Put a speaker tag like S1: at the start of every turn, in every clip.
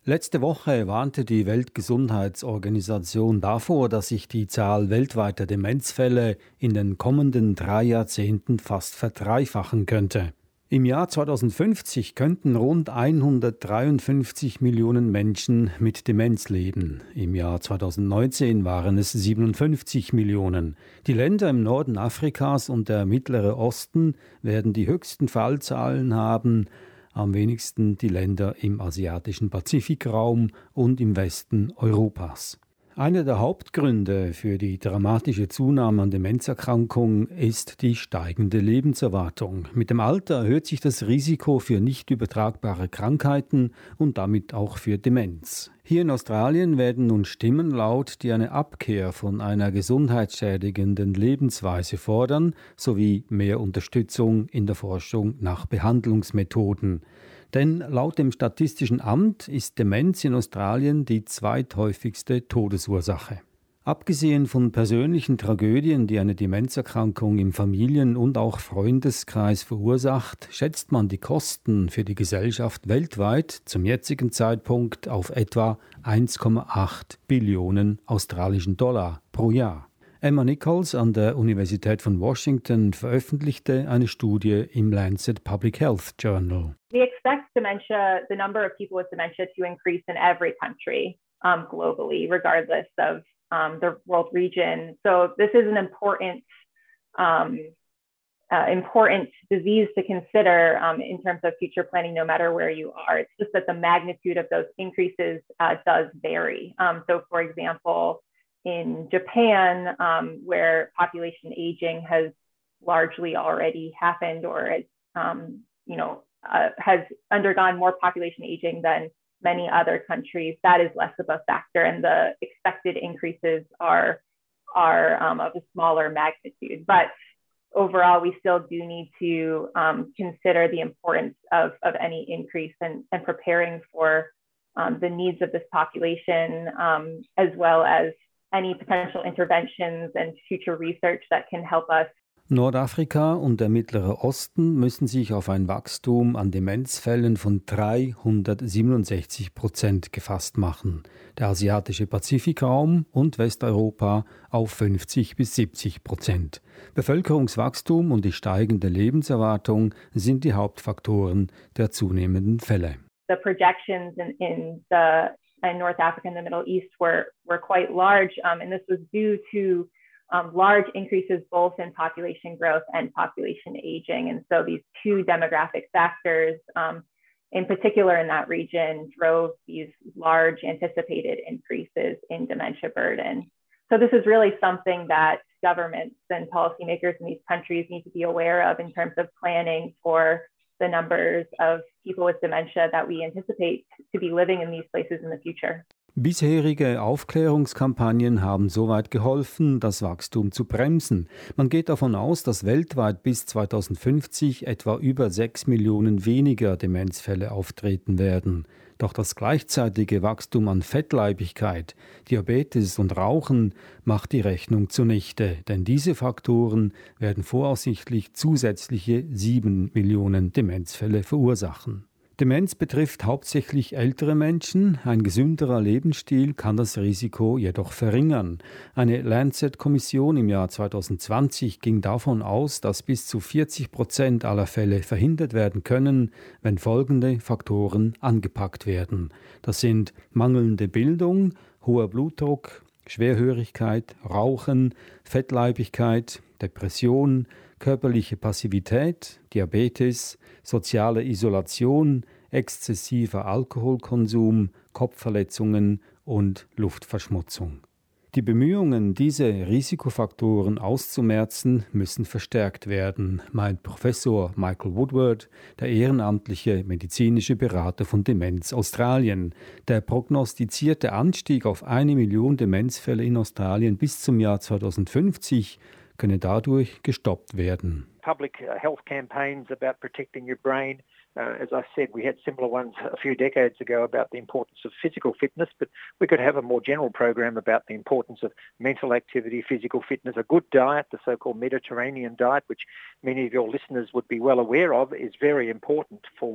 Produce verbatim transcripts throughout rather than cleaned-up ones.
S1: Letzte Woche warnte die Weltgesundheitsorganisation davor, dass sich die Zahl weltweiter Demenzfälle in den kommenden drei Jahrzehnten fast verdreifachen könnte. Im Jahr zweitausendfünfzig könnten rund hundertdreiundfünfzig Millionen Menschen mit Demenz leben. Im Jahr zweitausendneunzehn waren es siebenundfünfzig Millionen. Die Länder im Norden Afrikas und der Mittlere Osten werden die höchsten Fallzahlen haben, am wenigsten die Länder im asiatischen Pazifikraum und im Westen Europas. Einer der Hauptgründe für die dramatische Zunahme an Demenzerkrankungen ist die steigende Lebenserwartung. Mit dem Alter erhöht sich das Risiko für nicht übertragbare Krankheiten und damit auch für Demenz. Hier in Australien werden nun Stimmen laut, die eine Abkehr von einer gesundheitsschädigenden Lebensweise fordern, sowie mehr Unterstützung in der Forschung nach Behandlungsmethoden. Denn laut dem Statistischen Amt ist Demenz in Australien die zweithäufigste Todesursache. Abgesehen von persönlichen Tragödien, die eine Demenzerkrankung im Familien- und auch Freundeskreis verursacht, schätzt man die Kosten für die Gesellschaft weltweit zum jetzigen Zeitpunkt auf etwa eins Komma acht Billionen australischen Dollar pro Jahr. Emma Nichols an der Universität von Washington veröffentlichte eine Studie im Lancet Public Health Journal.
S2: We expect dementia, the number of people with dementia to increase in every country um, globally, regardless of um, the world region. So this is an important, um, uh, important disease to consider um, in terms of future planning, no matter where you are. It's just that the magnitude of those increases uh, does vary. Um, so for example, in Japan, um, where population aging has largely already happened, or um, you know, uh, has undergone more population aging than many other countries, that is less of a factor, and the expected increases are are um, of a smaller magnitude. But overall, we still do need to um, consider the importance of of any increase and, and preparing for um, the needs of this population, um, as well as any potential interventions and future research that can help us.
S1: Nordafrika und der Mittlere Osten müssen sich auf ein Wachstum an Demenzfällen von dreihundertsiebenundsechzig Prozent gefasst machen. Der asiatische Pazifikraum und Westeuropa auf fünfzig bis siebzig Prozent. Bevölkerungswachstum und die steigende Lebenserwartung sind die Hauptfaktoren der zunehmenden Fälle.
S2: The projections in, in the in North Africa and the Middle East were, were quite large, um, and this was due to um, large increases both in population growth and population aging. And so these two demographic factors, um, in particular in that region, drove these large anticipated increases in dementia burden. So this is really something that governments and policymakers in these countries need to be aware of in terms of planning for the numbers of people with dementia that we anticipate to be living in these places in the future.
S1: Bisherige Aufklärungskampagnen haben soweit geholfen, das Wachstum zu bremsen. Man geht davon aus, dass weltweit bis zweitausendfünfzig etwa über sechs Millionen weniger Demenzfälle auftreten werden. Doch das gleichzeitige Wachstum an Fettleibigkeit, Diabetes und Rauchen macht die Rechnung zunichte, denn diese Faktoren werden voraussichtlich zusätzliche sieben Millionen Demenzfälle verursachen. Demenz betrifft hauptsächlich ältere Menschen. Ein gesünderer Lebensstil kann das Risiko jedoch verringern. Eine Lancet-Kommission im Jahr zweitausendzwanzig ging davon aus, dass bis zu vierzig Prozent aller Fälle verhindert werden können, wenn folgende Faktoren angepackt werden. Das sind mangelnde Bildung, hoher Blutdruck, Schwerhörigkeit, Rauchen, Fettleibigkeit, Depression, körperliche Passivität, Diabetes, soziale Isolation, exzessiver Alkoholkonsum, Kopfverletzungen und Luftverschmutzung. Die Bemühungen, diese Risikofaktoren auszumerzen, müssen verstärkt werden, meint Professor Michael Woodward, der ehrenamtliche medizinische Berater von Demenz Australien. Der prognostizierte Anstieg auf eine Million Demenzfälle in Australien bis zum Jahr zweitausendfünfzig könne dadurch gestoppt werden.
S3: Public uh, health campaigns about protecting your brain. Uh, as I said, we had similar ones a few decades ago about the importance of physical fitness, but we could have a more general program about the importance of mental activity, physical fitness, a good diet, the so-called Mediterranean diet, which many of your listeners would be well aware of, is very important for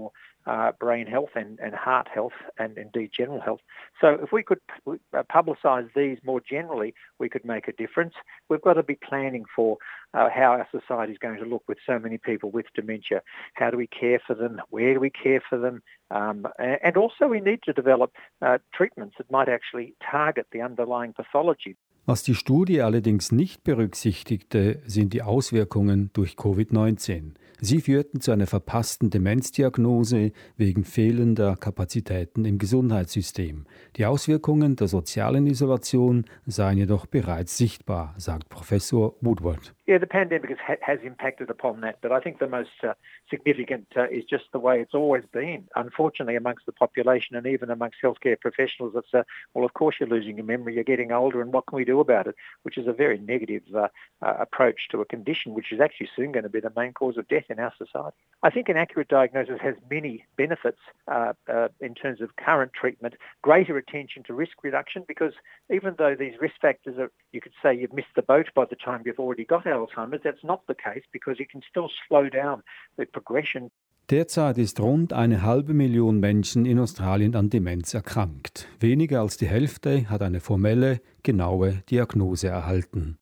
S3: uh, brain health and, and heart health and indeed general health. So if we could uh, publicise these more generally, we could make a difference. We've got to be planning for uh, how our society is going to look with so many people with dementia. How do we care for them? Where do we care for them? Um, and also we need to develop uh, treatments that might actually target the underlying pathology.
S1: Was die Studie allerdings nicht berücksichtigte, sind die Auswirkungen durch Covid neunzehn. Sie führten zu einer verpassten Demenzdiagnose wegen fehlender Kapazitäten im Gesundheitssystem. Die Auswirkungen der sozialen Isolation seien jedoch bereits sichtbar, sagt Professor Woodward.
S3: Yeah, the pandemic has, has impacted upon that, but I think the most uh, significant uh, is just the way it's always been. Unfortunately, amongst the population and even amongst healthcare professionals, it's, uh, well, of course you're losing your memory, you're getting older, and what can we do about it? Which is a very negative uh, uh, approach to a condition which is actually soon going to be the main cause of death in our society. I think an accurate diagnosis has many benefits uh, uh, in terms of current treatment, greater attention to risk reduction, because even though these risk factors are, you could say you've missed the boat by the time you've already got Alzheimer's, that's not the case because it can still slow down the progression.
S1: Derzeit ist rund eine halbe Million Menschen in Australien an Demenz erkrankt. Weniger als die Hälfte hat eine formelle, genaue Diagnose erhalten.